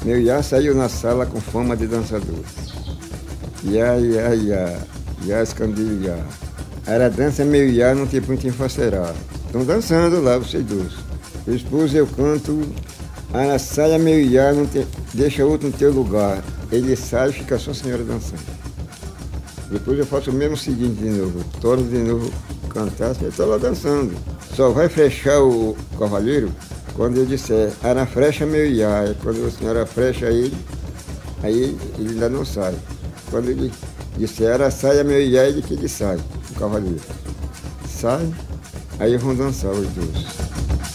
Meu Iá saiu na sala com fama de dançador. Iá, Iá, Iá, Iá escondeu Iá. Era dança meu Iá, não tem muito enfacerar. Estão dançando lá, vocês dois. Eu expus, eu canto. A saia meu Iá, não tem, deixa outro no teu lugar. Ele sai e fica só a senhora dançando. Depois eu faço o mesmo seguinte de novo. Torno de novo cantar, eu estou lá dançando. Só vai fechar o cavaleiro quando eu disser, Ara frecha meu Iá. É quando a senhora frecha ele, aí ele ainda não sai. Quando ele disser, Ara saia meu Iá, ele que ele sai, o cavaleiro. Sai, aí vão dançar os dois.